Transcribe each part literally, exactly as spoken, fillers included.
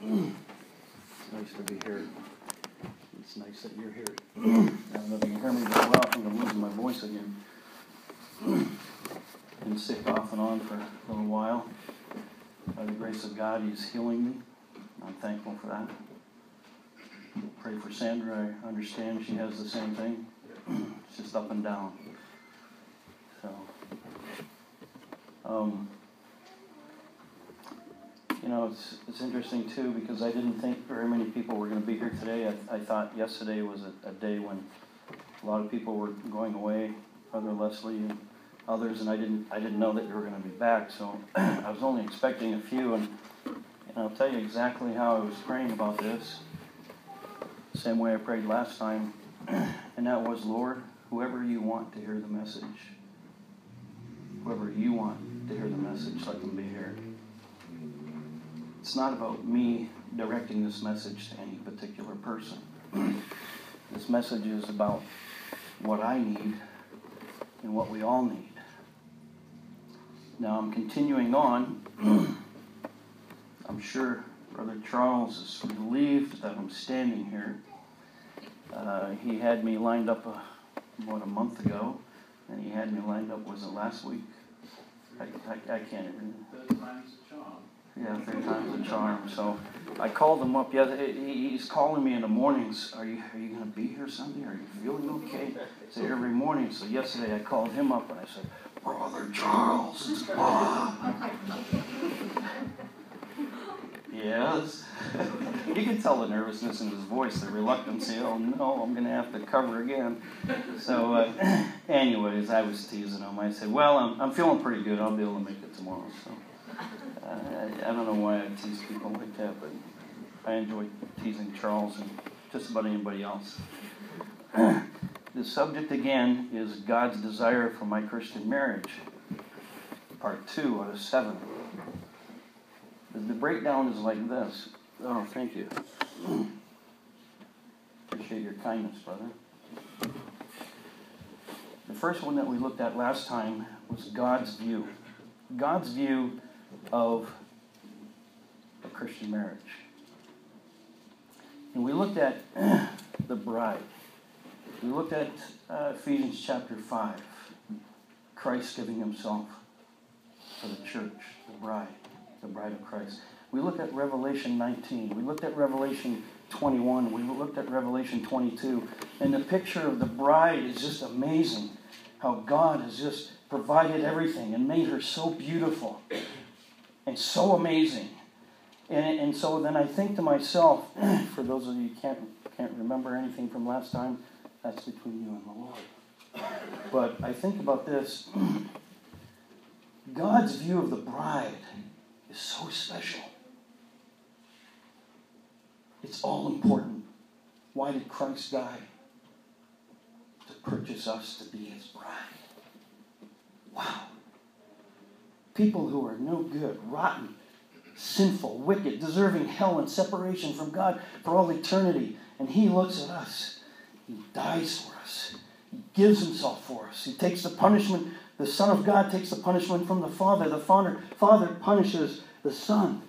It's nice to be here. It's nice that you're here. I don't know if you can hear me very well. I think I'm losing my voice again. Been sick off and on for a little while. By the grace of God, He's healing me. I'm thankful for that. Pray for Sandra. I understand she has the same thing. It's just up and down. So, um, you know, it's it's interesting too because I didn't think very many people were going to be here today. I, I thought yesterday was a, a day when a lot of people were going away, Brother Leslie and others, and I didn't I didn't know that you were going to be back. So I was only expecting a few, and, and I'll tell you exactly how I was praying about this. Same way I prayed last time, and that was, Lord, whoever you want to hear the message, whoever you want to hear the message, let them be here. It's not about me directing this message to any particular person. This message is about what I need and what we all need. Now I'm continuing on. I'm sure Brother Charles is relieved that I'm standing here. Uh, he had me lined up a, about a month ago, and he had me lined up, was it last week? I, I, I can't even... Third time's a charm. Yeah, third time's a charm. So I called him up. Yeah, he's calling me in the mornings. Are you are you going to be here Sunday? Are you feeling okay? I say every morning. So yesterday I called him up and I said, Brother Charles, it's Bob. Yes. You can tell the nervousness in his voice, the reluctancy. Oh no, I'm going to have to cover again. So, uh, anyways, I was teasing him. I said, well, I'm I'm feeling pretty good. I'll be able to make it tomorrow. So. Uh, I, I don't know why I tease people like that, but I enjoy teasing Charles and just about anybody else. The subject again is God's desire for my Christian marriage. Part two out of seven. The, the breakdown is like this. Oh, thank you. Appreciate your kindness, brother. The first one that we looked at last time was God's view. God's view of a Christian marriage. And we looked at the bride. We looked at uh, Ephesians chapter five. Christ giving himself for the church, the bride, the bride of Christ. We looked at Revelation nineteen. We looked at Revelation twenty-one. We looked at Revelation twenty-two. And the picture of the bride is just amazing. How God has just provided everything and made her so beautiful. And so amazing. And, and so then I think to myself, for those of you who can't, can't remember anything from last time, that's between you and the Lord. But I think about this. God's view of the bride is so special. It's all important. Why did Christ die? To purchase us to be his bride. Wow. People who are no good, rotten, sinful, wicked, deserving hell and separation from God for all eternity. And he looks at us. He dies for us. He gives himself for us. He takes the punishment. The Son of God takes the punishment from the Father. The Father, Father punishes the Son.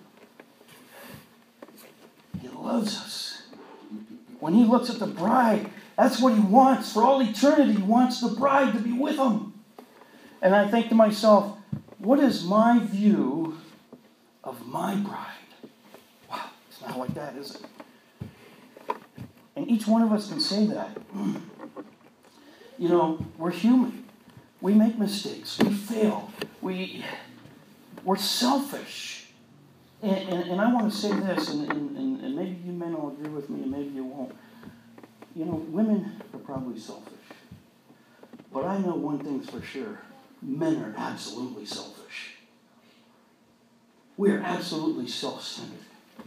He loves us. When he looks at the bride, that's what he wants. For all eternity, he wants the bride to be with him. And I think to myself, what is my view of my bride? Wow, it's not like that, is it? And each one of us can say that. You know, we're human. We make mistakes. We fail. We, we're selfish. And, and, and I want to say this, and, and, and maybe you men will agree with me, and maybe you won't. You know, women are probably selfish. But I know one thing's for sure. Men are absolutely selfish. We are absolutely self-centered.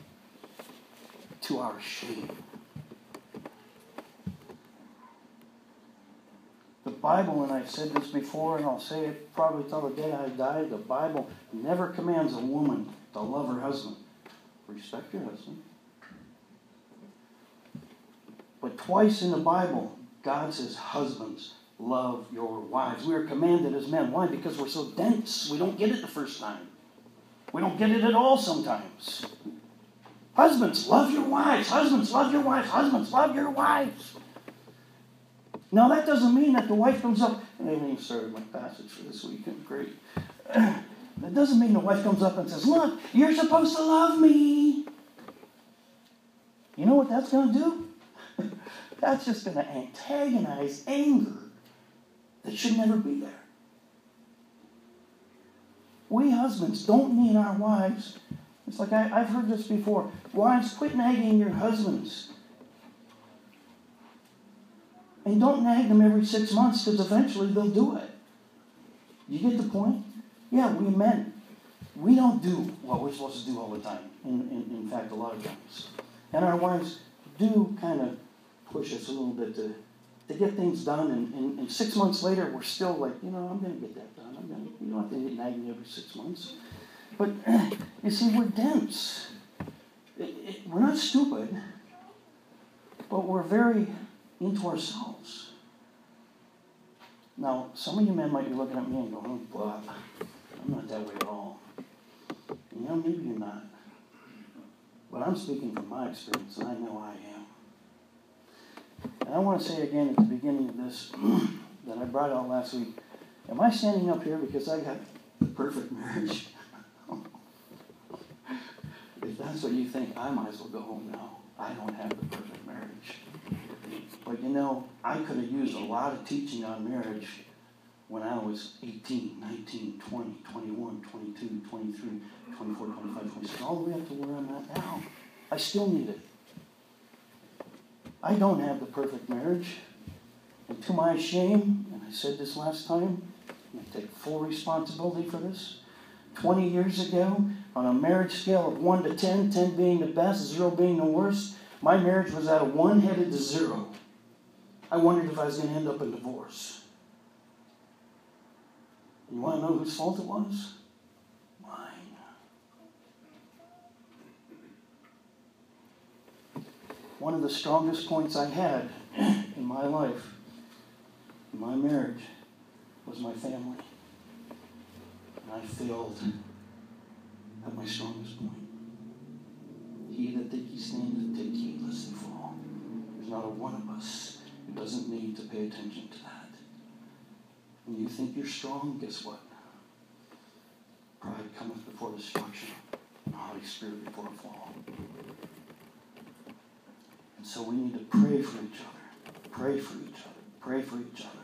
To our shame. The Bible, and I've said this before, and I'll say it probably till the day I die, the Bible never commands a woman to love her husband. Respect your husband. But twice in the Bible, God says, husbands, love your wives. We are commanded as men. Why? Because we're so dense. We don't get it the first time. We don't get it at all sometimes. Husbands, love your wives. Husbands, love your wives. Husbands, love your wives. Now, that doesn't mean that the wife comes up, and I haven't even started my passage for this weekend. Great. That doesn't mean the wife comes up and says, look, you're supposed to love me. You know what that's going to do? That's just going to antagonize anger that should never be there. We husbands don't need our wives. It's like I, I've heard this before. Wives, quit nagging your husbands. And don't nag them every six months because eventually they'll do it. You get the point? Yeah, we men, we don't do what we're supposed to do all the time. In, in, in fact, a lot of times. And our wives do kind of push us a little bit to, to get things done. And, and, and six months later, we're still like, you know, I'm going to get that done. I'm gonna, you don't have to nag me every six months. But, you see, we're dense. It, it, we're not stupid, but we're very into ourselves. Now, some of you men might be looking at me and going, oh, Bob, I'm not that way at all. And, you know, maybe you're not. But I'm speaking from my experience, and I know I am. And I want to say again at the beginning of this that I brought out last week, am I standing up here because I got the perfect marriage? If that's what you think, I might as well go home now. I don't have the perfect marriage. But you know, I could have used a lot of teaching on marriage when I was eighteen, nineteen, twenty, twenty-one, twenty-two, twenty-three, twenty-four, twenty-five, twenty-six, all the way up to where I'm at now. I still need it. I don't have the perfect marriage. And to my shame, and I said this last time, I take full responsibility for this. twenty years ago, on a marriage scale of one to ten, ten being the best, zero being the worst, my marriage was at a one headed to zero. I wondered if I was going to end up in divorce. You want to know whose fault it was? Mine. One of the strongest points I had in my life, in my marriage, was my family. And I failed at my strongest point. He that think he standeth, take heed lest he fall. There's not a one of us who doesn't need to pay attention to that. When you think you're strong, guess what? Pride cometh before destruction, and the Holy Spirit before a fall. And so we need to pray for each other. Pray for each other. Pray for each other.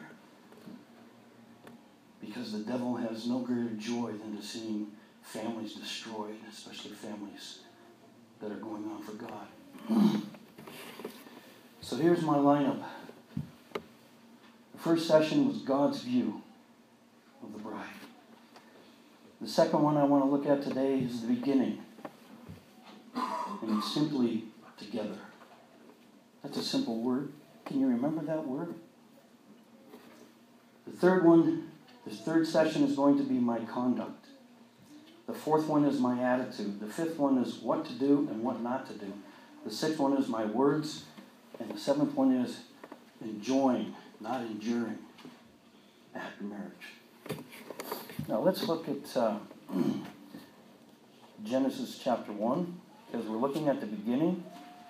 Because the devil has no greater joy than to seeing families destroyed, especially families that are going on for God. So here's my lineup. The first session was God's view of the bride. The second one I want to look at today is the beginning. And it's simply together. That's a simple word. Can you remember that word? The third one, this third session is going to be my conduct. The fourth one is my attitude. The fifth one is what to do and what not to do. The sixth one is my words. And the seventh one is enjoying, not enduring, after marriage. Now let's look at uh, Genesis chapter one, because we're looking at the beginning.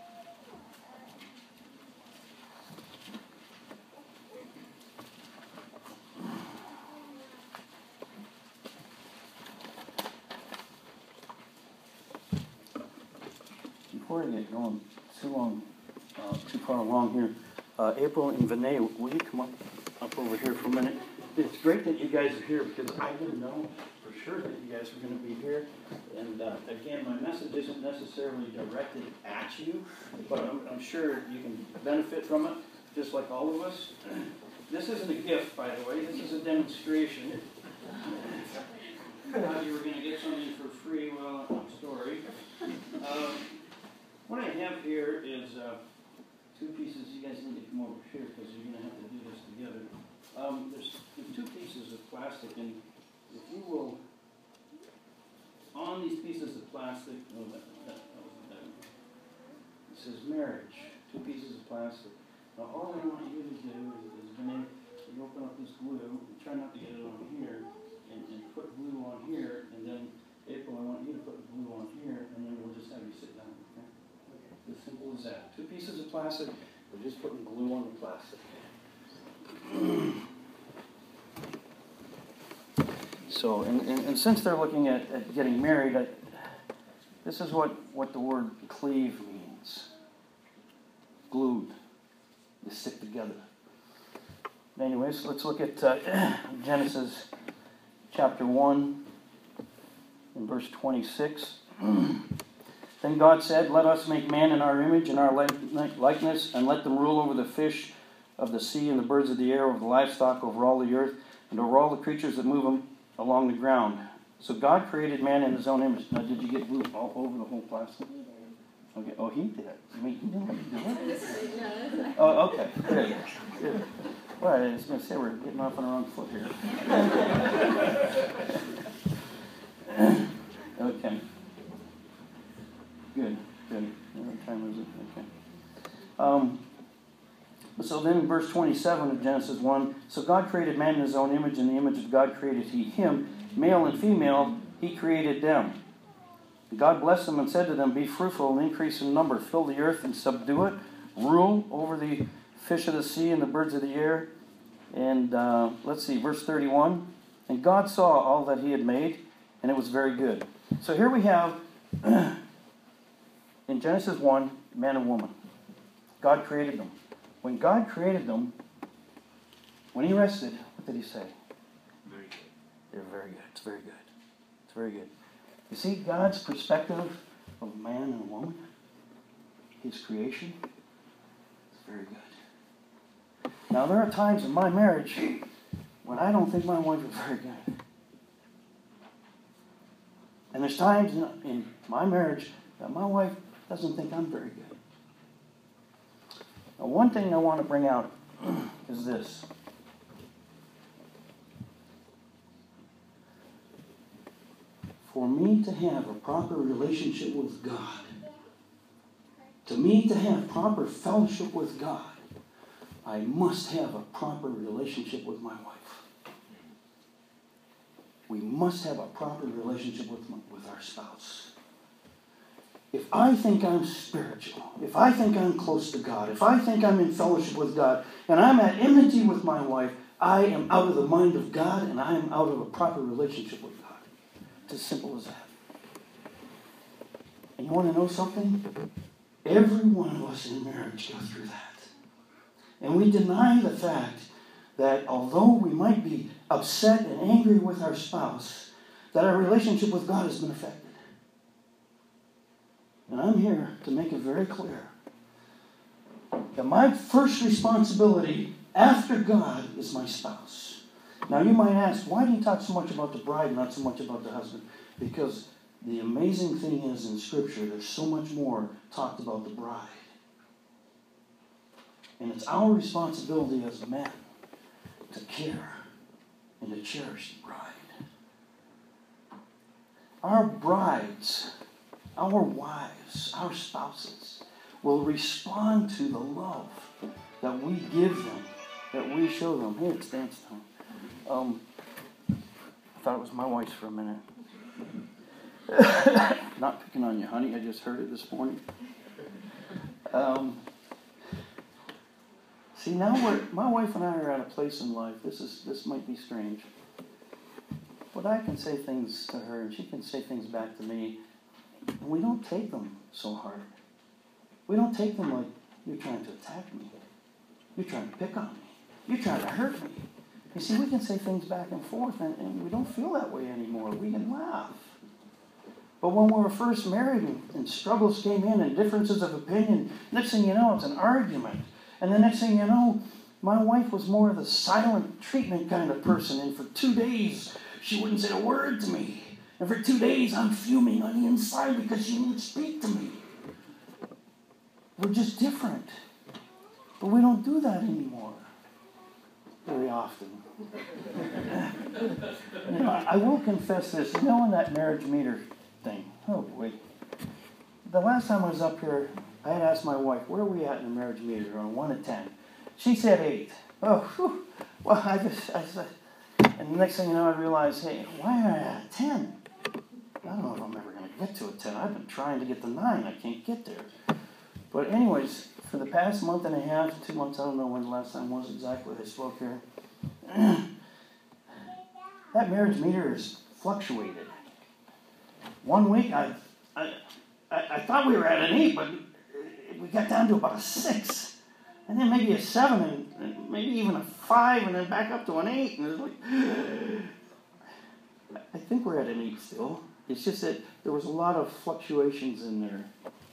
Before I get going too long, uh, too far along here, uh, April and Vinay, will you come up, up over here for a minute? It's great that you guys are here because I didn't know for sure that you guys were going to be here. And uh, again, my message isn't necessarily directed at you, but I'm, I'm sure you can benefit from it, just like all of us. This isn't a gift, by the way. This is a demonstration. Thought you were going to get something for free. Well, I'm sorry. Uh, what I have here is uh, two pieces. You guys need to come over here because you're going to have to do this together. Um, there's, there's two pieces of plastic, and if you will, on these pieces of plastic, oh, that, that, that wasn't that. It says marriage, two pieces of plastic. Now, all I want you to do is, is when you open up this glue, try not to get it on here, and, and put glue on here, and then, April, I want you to put glue on here, and then we'll just have you sit down, okay? As simple as that. Two pieces of plastic, we're just putting glue on the plastic. So, and, and, and since they're looking at, at getting married, I, this is what, what the word cleave means. Glued. They stick together. Anyways, let's look at uh, Genesis chapter one and verse twenty-six. Then God said, "Let us make man in our image, in our likeness, and let them rule over the fish of the sea and the birds of the air, over the livestock, over all the earth, and over all the creatures that move them along the ground." So God created man in his own image. Now, did you get glue all over the whole plastic? Okay. Oh, he did. I mean, he didn't have to do it. Oh, okay. Good. Good. Well, I was going to say we're getting off on the wrong foot here. Okay. Good. Good. What time is it? Okay. Um, so then in verse twenty-seven of Genesis one, so God created man in his own image, in the image of God created he him, male and female, he created them. God blessed them and said to them, "Be fruitful and increase in number, fill the earth and subdue it, rule over the fish of the sea and the birds of the air." And uh, let's see, verse thirty-one, and God saw all that he had made, and it was very good. So here we have, in Genesis one, man and woman. God created them. When God created them, when he rested, what did he say? Very good. They're very good. It's very good. It's very good. You see God's perspective of man and woman, his creation, it's very good. Now, there are times in my marriage when I don't think my wife is very good. And there's times in, in my marriage that my wife doesn't think I'm very good. Now, one thing I want to bring out is this. For me to have a proper relationship with God, to me to have proper fellowship with God, I must have a proper relationship with my wife. We must have a proper relationship with, my, with our spouse. If I think I'm spiritual, if I think I'm close to God, if I think I'm in fellowship with God, and I'm at enmity with my wife, I am out of the mind of God, and I am out of a proper relationship with God. It's as simple as that. And you want to know something? Every one of us in marriage go through that. And we deny the fact that although we might be upset and angry with our spouse, that our relationship with God has been affected. And I'm here to make it very clear that my first responsibility after God is my spouse. Now you might ask, why do you talk so much about the bride and not so much about the husband? Because the amazing thing is in Scripture, there's so much more talked about the bride. And it's our responsibility as men to care and to cherish the bride. Our brides, our wives, our spouses will respond to the love that we give them, that we show them. Hey, it's dance time. Um, I thought it was my wife's for a minute. Not picking on you, honey. I just heard it this morning. Um, see, now we're, my wife and I are at a place in life. This is this might be strange, but I can say things to her, and she can say things back to me, and we don't take them so hard. We don't take them like, you're trying to attack me. You're trying to pick on me. You're trying to hurt me. You see, we can say things back and forth, and, and we don't feel that way anymore. We can laugh. But when we were first married and, and struggles came in and differences of opinion, next thing you know, it's an argument. And the next thing you know, my wife was more of the silent treatment kind of person, and for two days, she wouldn't say a word to me. And for two days, I'm fuming on the inside because she wouldn't speak to me. We're just different. But we don't do that anymore very often. You know, I will confess this. You know, in that marriage meter thing, oh boy. The last time I was up here, I had asked my wife, where are we at in the marriage meter on one to ten? She said eight. Oh, whew. Well, I just, I said, and the next thing you know, I realized, hey, why am I at ten? I don't know if I'm ever going to get to a ten. I've been trying to get to nine. I can't get there. But anyways, for the past month and a half, two months, I don't know when the last time was exactly I spoke here, that marriage meter has fluctuated. One week, I, I, I, I thought we were at an eight, but we got down to about a six. And then maybe a seven, and maybe even a five, and then back up to an eight. And it was like, I think we're at an eight still. It's just that there was a lot of fluctuations in there.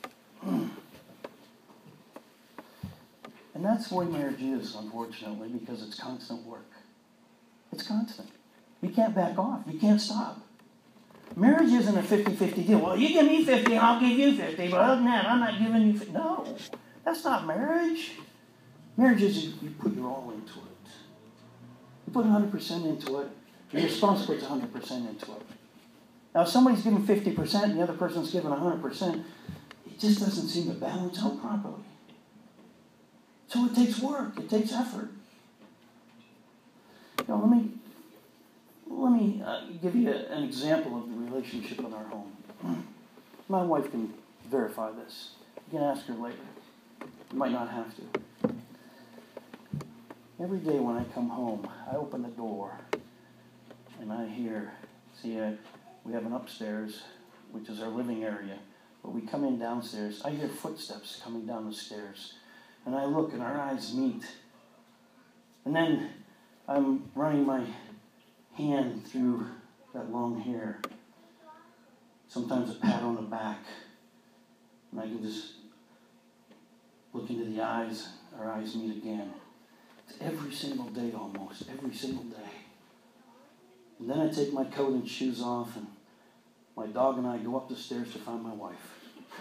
And that's the way marriage is, unfortunately, because it's constant work. It's constant. You can't back off. You can't stop. Marriage isn't a fifty-fifty deal. Well, you give me fifty and I'll give you fifty, but other than that, I'm not giving you fifty. No, that's not marriage. Marriage is you, you put your all into it. You put one hundred percent into it, and your spouse puts one hundred percent into it. Now, if somebody's giving fifty percent and the other person's giving one hundred percent, it just doesn't seem to balance out properly. So it takes work. It takes effort. You know, let me, let me uh, give you a, an example of the relationship in our home. My wife can verify this. You can ask her later. You might not have to. Every day when I come home, I open the door and I hear, see, uh, we have an upstairs, which is our living area, but we come in downstairs. I hear footsteps coming down the stairs, and I look and our eyes meet. And then I'm running my hand through that long hair. Sometimes a pat on the back, and I can just look into the eyes, our eyes meet again. Every single day almost, every single day. And then I take my coat and shoes off, and my dog and I go up the stairs to find my wife.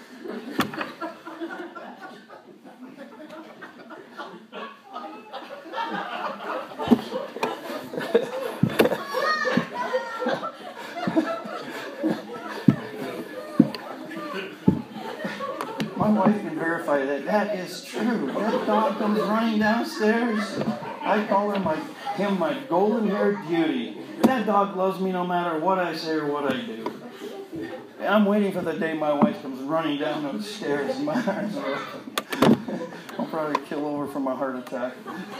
My wife can verify that. That is true. That dog comes running downstairs. I call her my, him my golden-haired beauty. That dog loves me no matter what I say or what I do. And I'm waiting for the day my wife comes running down those stairs and my arms are open. I'll probably kill over from a heart attack.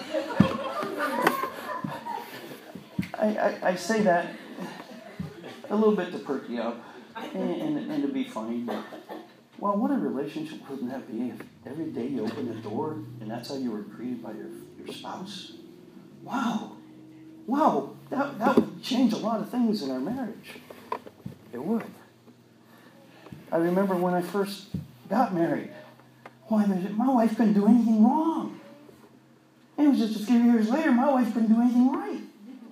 I, I, I say that a little bit to perk you up and, and, and to be funny, but well, what a relationship wouldn't that be if every day you open the door and that's how you were greeted by your, your spouse? Wow. Wow. That, that would change a lot of things in our marriage. It would. I remember when I first got married. Why, my wife couldn't do anything wrong. And it was just a few years later, my wife couldn't do anything right.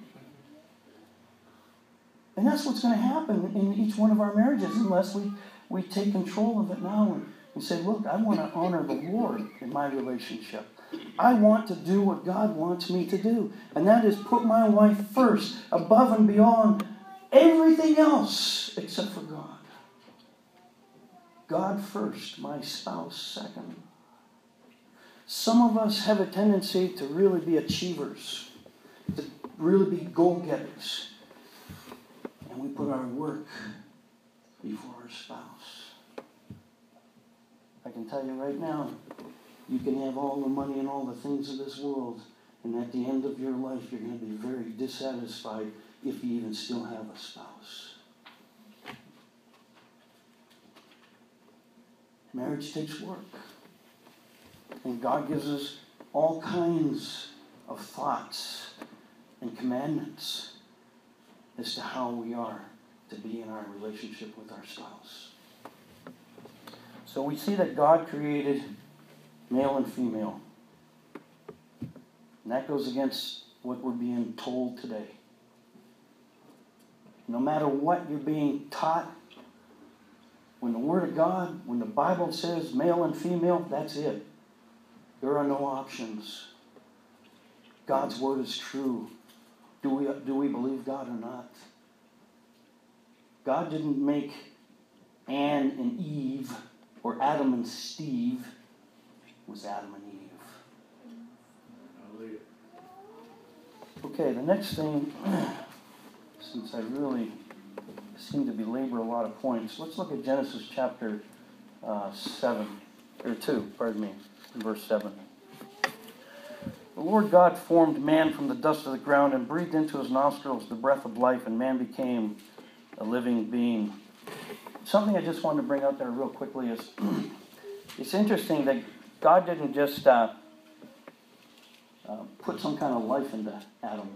And that's what's going to happen in each one of our marriages unless we We take control of it now and, and say, look, I want to honor the Lord in my relationship. I want to do what God wants me to do. And that is put my wife first, above and beyond everything else except for God. God first, my spouse second. Some of us have a tendency to really be achievers, to really be goal-getters. And we put our work before our spouse. I can tell you right now, you can have all the money and all the things of this world, and at the end of your life, you're going to be very dissatisfied if you even still have a spouse. Marriage takes work. And God gives us all kinds of thoughts and commandments as to how we are to be in our relationship with our spouse. So we see that God created male and female. And that goes against what we're being told today. No matter what you're being taught, when the Word of God, when the Bible says male and female, that's it. There are no options. God's Word is true. Do we, do we believe God or not? God didn't make Anne and Eve or Adam and Steve. It was Adam and Eve. Okay, the next thing, since I really seem to belabor a lot of points, let's look at Genesis chapter uh, seven. or two, pardon me, in verse seven. The Lord God formed man from the dust of the ground and breathed into his nostrils the breath of life, and man became a living being. Something I just wanted to bring out there real quickly is, it's interesting that God didn't just uh, uh, put some kind of life into Adam.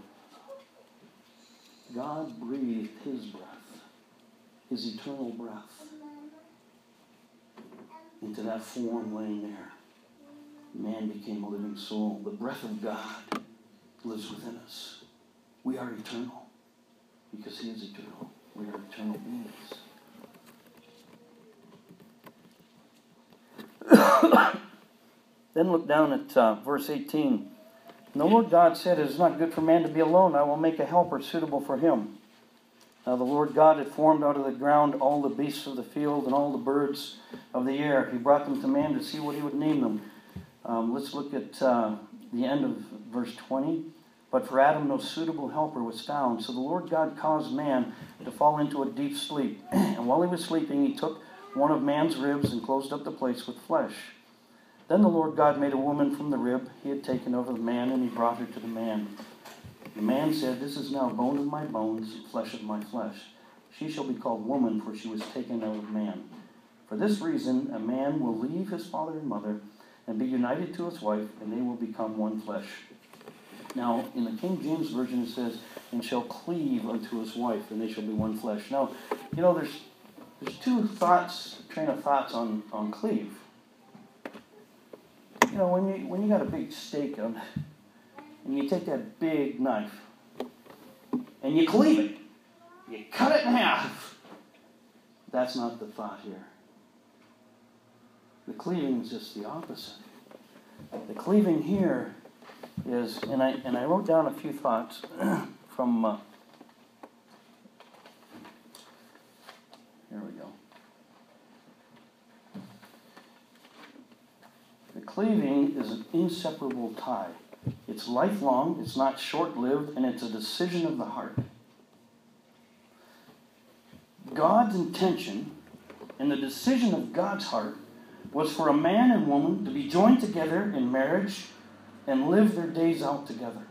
God breathed his breath, his eternal breath, into that form laying there. Man became a living soul. The breath of God lives within us. We are eternal because he is eternal. We are eternal beings. Then look down at uh, verse eighteen. And the Lord God said, it is not good for man to be alone. I will make a helper suitable for him. Now the Lord God had formed out of the ground all the beasts of the field and all the birds of the air. He brought them to man to see what he would name them. Um, let's look at uh, the end of verse twenty. But for Adam no suitable helper was found. So the Lord God caused man to fall into a deep sleep. And while he was sleeping, he took one of man's ribs and closed up the place with flesh. Then the Lord God made a woman from the rib he had taken over the man, and he brought her to the man. The man said, this is now bone of my bones, flesh of my flesh. She shall be called woman, for she was taken out of man. For this reason, a man will leave his father and mother and be united to his wife, and they will become one flesh. Now, in the King James Version, it says, and shall cleave unto his wife, and they shall be one flesh. Now, you know, there's there's two thoughts, train of thoughts on, on cleave. You know, when you when you got a big steak on, and you take that big knife, and you cleave it, you cut it in half. That's not the thought here. The cleaving is just the opposite. The cleaving here is, and I and I wrote down a few thoughts from. Uh, here we go. The cleaving is an inseparable tie. It's lifelong. It's not short-lived, and it's a decision of the heart. God's intention and the decision of God's heart was for a man and woman to be joined together in marriage and live their days out together.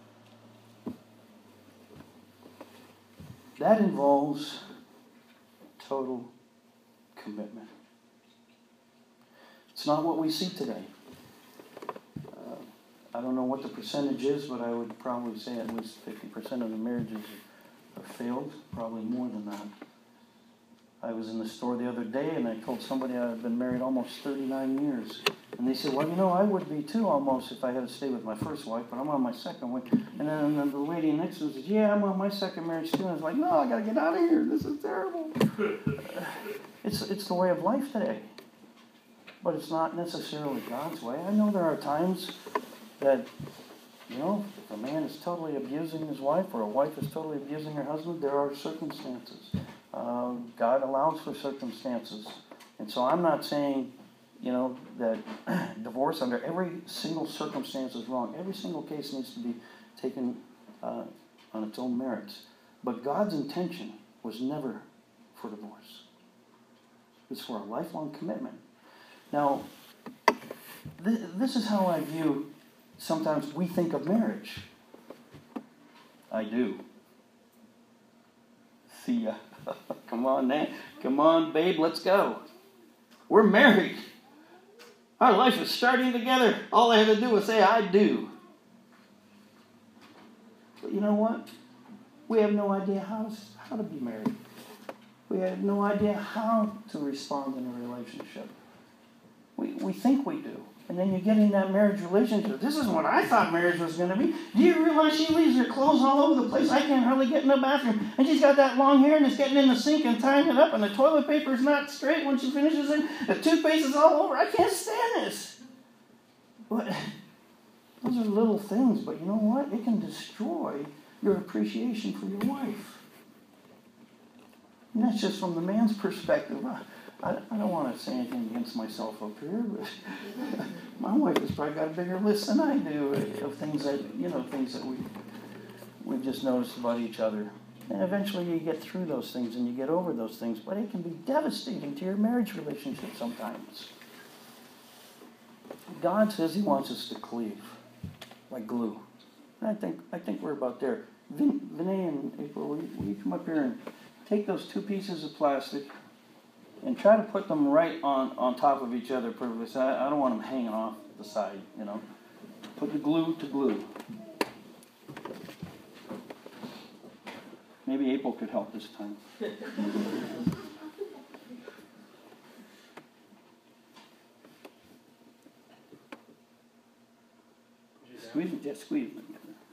That involves total commitment. It's not what we see today. Uh, I don't know what the percentage is, but I would probably say at least fifty percent of the marriages have failed, probably more than that. I was in the store the other day, and I told somebody I'd been married almost thirty-nine years. And they said, well, you know, I would be too almost if I had to stay with my first wife, but I'm on my second one. And then the lady next to me said, yeah, I'm on my second marriage too. And I was like, no, I got to get out of here. This is terrible. it's, it's the way of life today. But it's not necessarily God's way. I know there are times that, you know, if a man is totally abusing his wife or a wife is totally abusing her husband, there are circumstances. Uh, God allows for circumstances. And so I'm not saying, you know, that divorce under every single circumstance is wrong. Every single case needs to be taken uh, on its own merits. But God's intention was never for divorce. It's for a lifelong commitment. Now, th- this is how I view, sometimes we think of marriage. I do. See ya. Come on, man. Come on, babe, let's go. We're married. Our life is starting together. All I had to do was say, I do. But you know what? We have no idea how to, how to be married. We have no idea how to respond in a relationship. We, we think we do. And then you get in that marriage relationship. This is what I thought marriage was going to be. Do you realize she leaves her clothes all over the place? I can't hardly get in the bathroom. And she's got that long hair and it's getting in the sink and tying it up. And the toilet paper is not straight when she finishes it. The toothpaste is all over. I can't stand this. But those are little things. But you know what? It can destroy your appreciation for your wife. And that's just from the man's perspective. I, I don't want to say anything against myself up here, but my wife has probably got a bigger list than I do of things that, you know, things that we, we've just noticed about each other. And eventually you get through those things and you get over those things, but it can be devastating to your marriage relationship sometimes. God says he wants us to cleave, like glue. And I think I think we're about there. Vin, Vinay and April, will you, will you come up here and take those two pieces of plastic and try to put them right on, on top of each other perfectly. I, I don't want them hanging off the side, you know. Put the glue to glue. Maybe April could help this time. Squeeze it, yeah, squeeze it.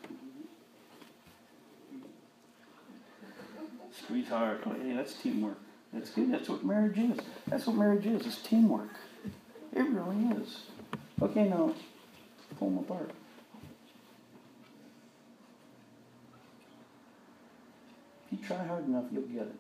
Squeeze hard. Oh, yeah, that's teamwork. That's good. That's what marriage is. That's what marriage is. It's teamwork. It really is. Okay, now pull them apart. If you try hard enough, you'll get it.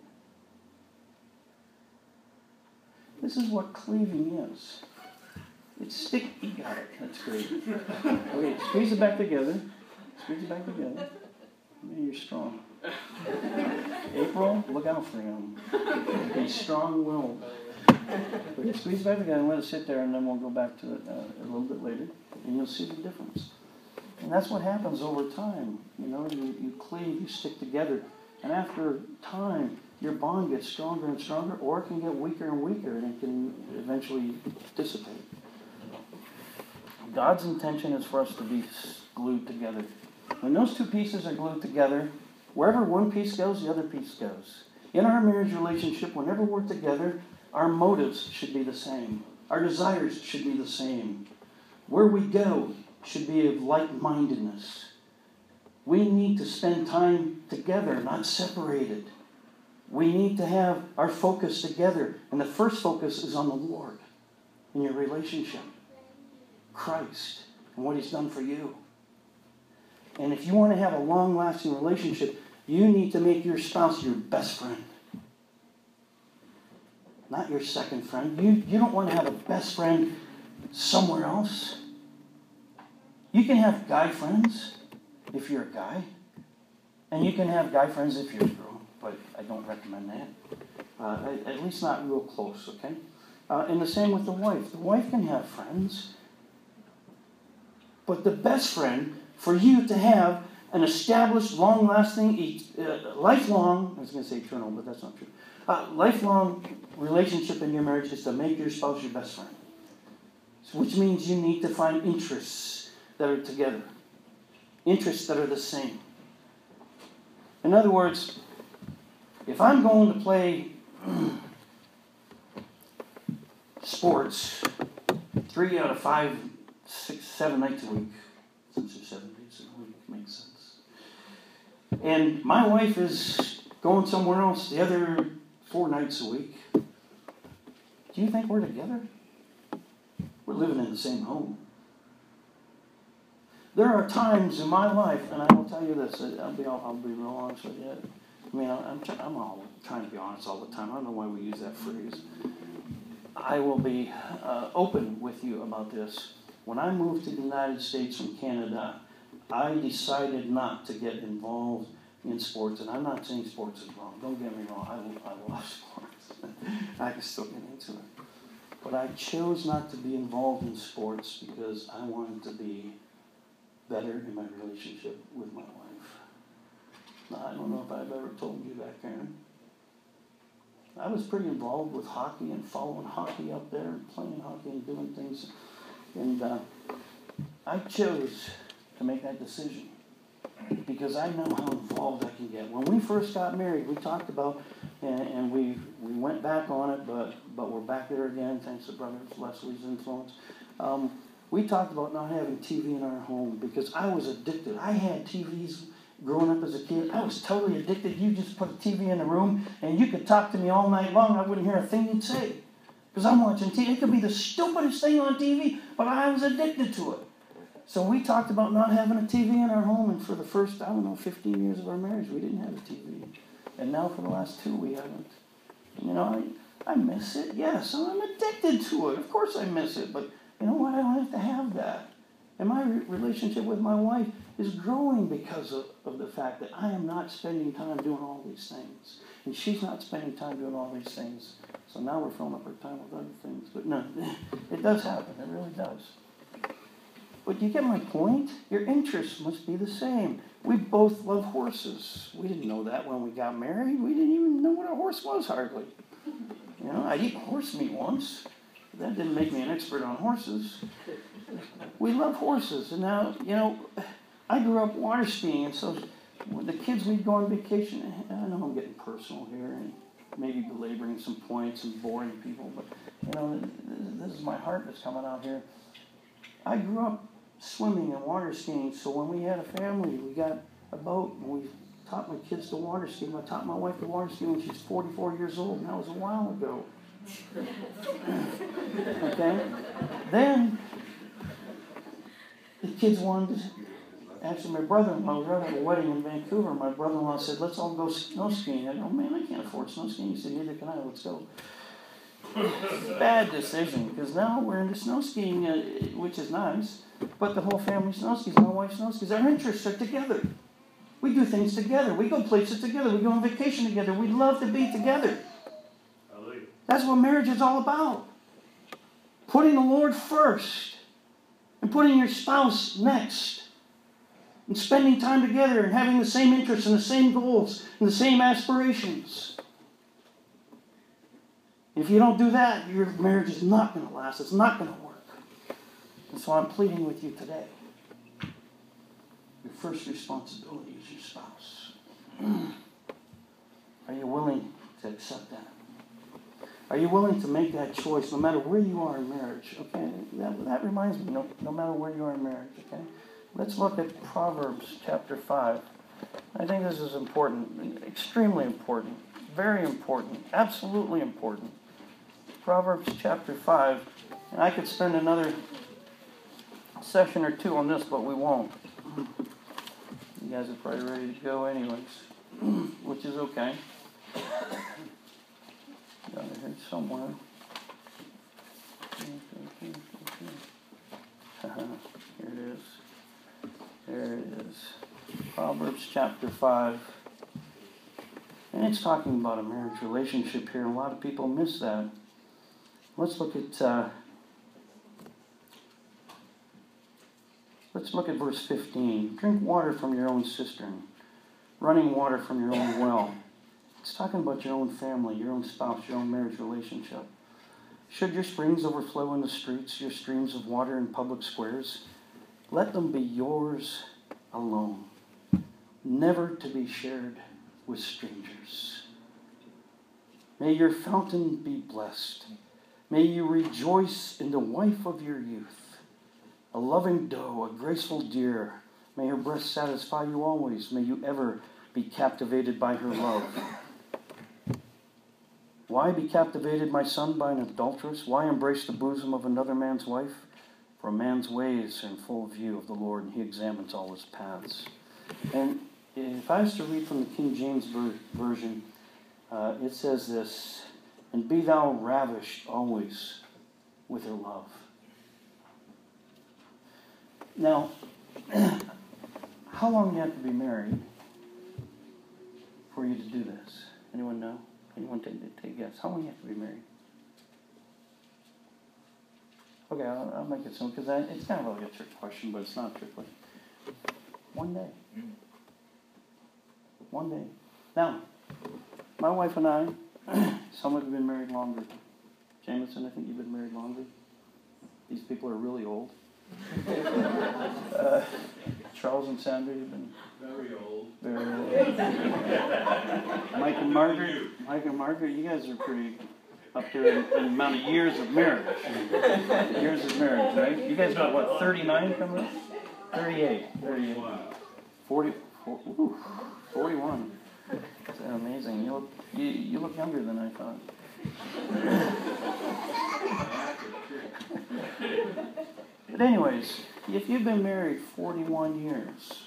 This is what cleaving is. It's stick. You got it. That's great. Okay, squeeze it back together. Squeeze it back together. Man, you're strong. April, look out for him. He's strong-willed. Okay, squeeze it back together and let it sit there, and then we'll go back to it uh, a little bit later, and you'll see the difference. And that's what happens over time. You know, you, you cleave, you stick together, and after time, your bond gets stronger and stronger, or it can get weaker and weaker, and it can eventually dissipate. God's intention is for us to be glued together. When those two pieces are glued together, wherever one piece goes, the other piece goes. In our marriage relationship, whenever we're together, our motives should be the same. Our desires should be the same. Where we go should be of like-mindedness. We need to spend time together, not separated. We need to have our focus together. And the first focus is on the Lord in your relationship. Christ and what he's done for you. And if you want to have a long-lasting relationship, you need to make your spouse your best friend. Not your second friend. You, you don't want to have a best friend somewhere else. You can have guy friends if you're a guy. And you can have guy friends if you're a girl. But I don't recommend that. Uh, at, at least not real close, okay? Uh, and the same with the wife. The wife can have friends. But the best friend for you to have an established, long-lasting, uh, lifelong, I was going to say eternal, but that's not true, uh, lifelong relationship in your marriage is to make your spouse your best friend. So, which means you need to find interests that are together. Interests that are the same. In other words, if I'm going to play sports three out of five, six, seven nights a week, six or seven days a week makes sense. And my wife is going somewhere else the other four nights a week. Do you think we're together? We're living in the same home. There are times in my life, and I will tell you this, I'll be, I'll, I'll be real honest with you. I mean, I'm, I'm all trying to be honest all the time. I don't know why we use that phrase. I will be uh, open with you about this. When I moved to the United States from Canada, I decided not to get involved in sports. And I'm not saying sports is wrong. Don't get me wrong. I, I love sports. I can still get into it. But I chose not to be involved in sports because I wanted to be better in my relationship with my wife. Now, I don't know if I've ever told you that, Karen. I was pretty involved with hockey and following hockey up there and playing hockey and doing things. And uh, I chose to make that decision because I know how involved I can get. When we first got married, we talked about, and, and we we went back on it, but but we're back there again, thanks to Brother Leslie's influence. Um, we talked about not having T V in our home because I was addicted. I had T Vs growing up as a kid. I was totally addicted. You just put a T V in the room, and you could talk to me all night long. I wouldn't hear a thing you'd say. Because I'm watching T V. It could be the stupidest thing on T V, but I was addicted to it. So we talked about not having a T V in our home, and for the first, I don't know, fifteen years of our marriage, we didn't have a T V. And now for the last two, we haven't. You know, I, I miss it, yes. I'm addicted to it. Of course I miss it, but you know what? I don't have to have that. And my re- relationship with my wife is growing because of, of the fact that I am not spending time doing all these things. And she's not spending time doing all these things. So now we're filling up our time with other things. But no, it does happen. It really does. But do you get my point? Your interests must be the same. We both love horses. We didn't know that when we got married. We didn't even know what a horse was hardly. You know, I'd eaten horse meat once. That didn't make me an expert on horses. We love horses. And now, you know, I grew up water skiing, and so when the kids, we'd go on vacation. I know I'm getting personal here and maybe belaboring some points and boring people, but, you know, this is my heart that's coming out here. I grew up swimming and water skiing, so when we had a family, we got a boat, and we taught my kids to water ski. I taught my wife to water ski when she's forty-four years old, and that was a while ago. Okay? Then, the kids wanted to, actually my brother-in-law, we were at a wedding in Vancouver, my brother-in-law said, let's all go snow skiing. I go, man, I can't afford snow skiing. He said, neither can I, let's go. Bad decision, because now we're into snow skiing, uh, which is nice, but the whole family snow skis, my wife snow skis. Our interests are together. We do things together. We go places together. We go on vacation together. We love to be together. That's what marriage is all about. Putting the Lord first and putting your spouse next and spending time together and having the same interests and the same goals and the same aspirations. If you don't do that, your marriage is not going to last. It's not going to work. And so I'm pleading with you today. Your first responsibility is your spouse. Are you willing to accept that? Are you willing to make that choice no matter where you are in marriage? Okay, that, that reminds me, no, no matter where you are in marriage, okay? Let's look at Proverbs chapter five. I think this is important, extremely important, very important, absolutely important. Proverbs chapter five, and I could spend another session or two on this, but we won't. You guys are probably ready to go anyways, which is okay. Got it here somewhere. Here it is. There it is. Proverbs chapter five. And it's talking about a marriage relationship here. A lot of people miss that. Let's look at uh, let's look at verse fifteen. Drink water from your own cistern, running water from your own well. It's talking about your own family, your own spouse, your own marriage relationship. Should your springs overflow in the streets, your streams of water in public squares, let them be yours alone, never to be shared with strangers. May your fountain be blessed. May you rejoice in the wife of your youth, a loving doe, a graceful deer. May her breast satisfy you always. May you ever be captivated by her love. Why be captivated, my son, by an adulteress? Why embrace the bosom of another man's wife? For a man's ways are in full view of the Lord, and he examines all his paths. And if I was to read from the King James ver- Version, uh, it says this, and be thou ravished always with her love. Now, how long do you have to be married for you to do this? Anyone know? Anyone take, take a guess? How long do you have to be married? Okay, I'll, I'll make it simple, because it's kind of like a trick question, but it's not a trick question. One day. One day. Now, my wife and I, some have been married longer. Jameson, I think you've been married longer. These people are really old. uh, Charles and Sandra, you've been very old. Very old. Mike and Margaret, Mike and Margaret, you guys are pretty up there in, in the amount of years of marriage. Years of marriage, right? You guys got what, thirty-nine coming up? thirty-eight. thirty-eight. forty, ooh, forty-one. That's amazing. You look, you, you look younger than I thought. But anyways, if you've been married forty-one years,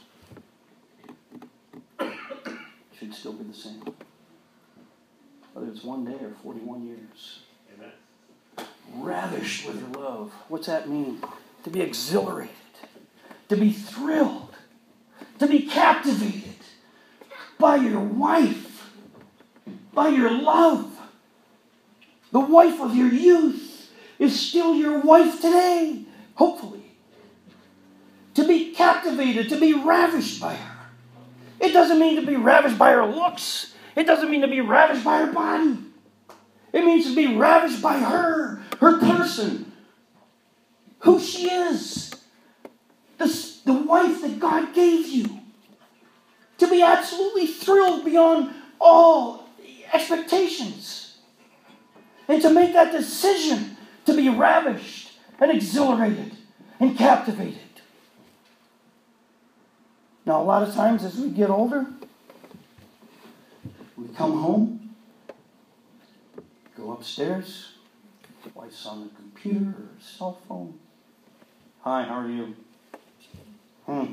it should still be the same. Whether it's one day or forty-one years. Amen. Ravished with her love. What's that mean? To be exhilarated. To be thrilled. To be captivated by your wife. By your love. The wife of your youth is still your wife today. Hopefully. to be captivated, to be ravished by her. It doesn't mean to be ravished by her looks. It doesn't mean to be ravished by her body. It means to be ravished by her, her person, who she is, the, the wife that God gave you. To be absolutely thrilled beyond all expectations. And to make that decision to be ravished and exhilarated and captivated. Now, a lot of times as we get older, we come home, go upstairs, wife's on the computer or cell phone. Hi, how are you? Hmm.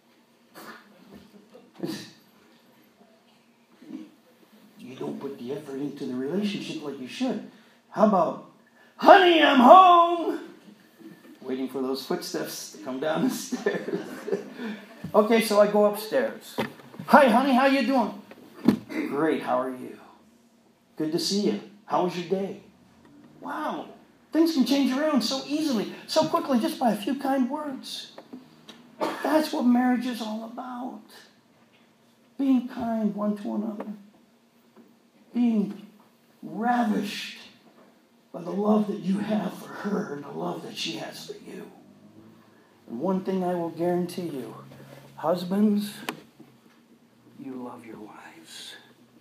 You don't put the effort into the relationship like you should. How about, honey, I'm home. Waiting for those footsteps to come down the stairs. Okay, so I go upstairs. Hi, honey, how you doing? Great, how are you? Good to see you. How was your day? Wow, things can change around so easily, so quickly, just by a few kind words. That's what marriage is all about. Being kind one to another. Being ravished by the love that you have for her and the love that she has for you. And one thing I will guarantee you, husbands, you love your wives.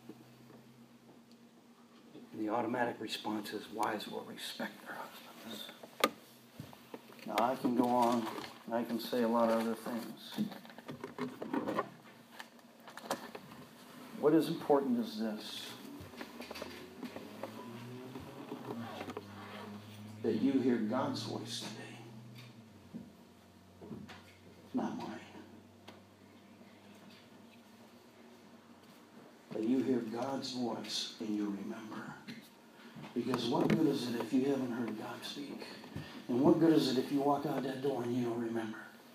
And the automatic response is wives will respect their husbands. Now I can go on and I can say a lot of other things. What is important is this. That you hear God's voice today. Not mine. That you hear God's voice and you remember. Because what good is it if you haven't heard God speak? And what good is it if you walk out that door and you don't remember?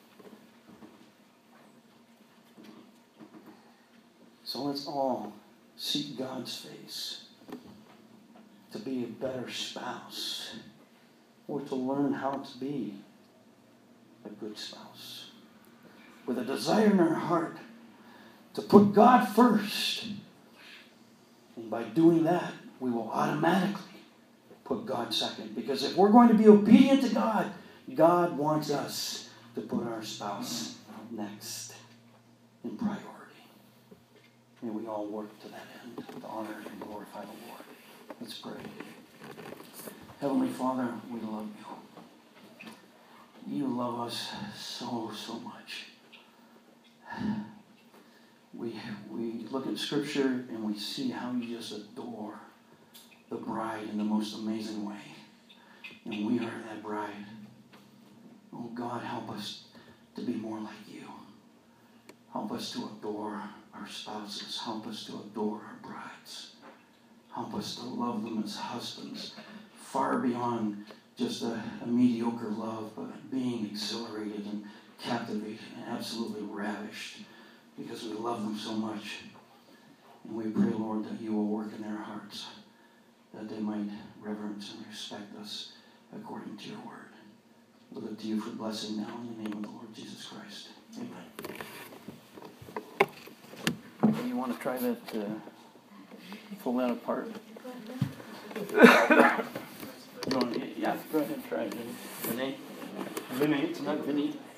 So let's all seek God's face to be a better spouse or to learn how to be a good spouse. With a desire in our heart to put God first. And by doing that, we will automatically put God second. Because if we're going to be obedient to God, God wants us to put our spouse next in priority. May we all work to that end to honor and glorify the Lord. Let's pray. Heavenly Father, we love you. You love us so, so much. We, we look at Scripture and we see how you just adore the bride in the most amazing way. And we are that bride. Oh God, help us to be more like you. Help us to adore our spouses. Help us to adore our brides. Help us to love them as husbands, far beyond just a, a mediocre love, but being exhilarated and captivated and absolutely ravished because we love them so much. And we pray, Lord, that you will work in their hearts, that they might reverence and respect us according to your word. We look to you for blessing now in the name of the Lord Jesus Christ. Amen. You want to try that, uh, pull that apart? You want to, yeah, go ahead and try it. Vinny? Vinny, it's not Vinny.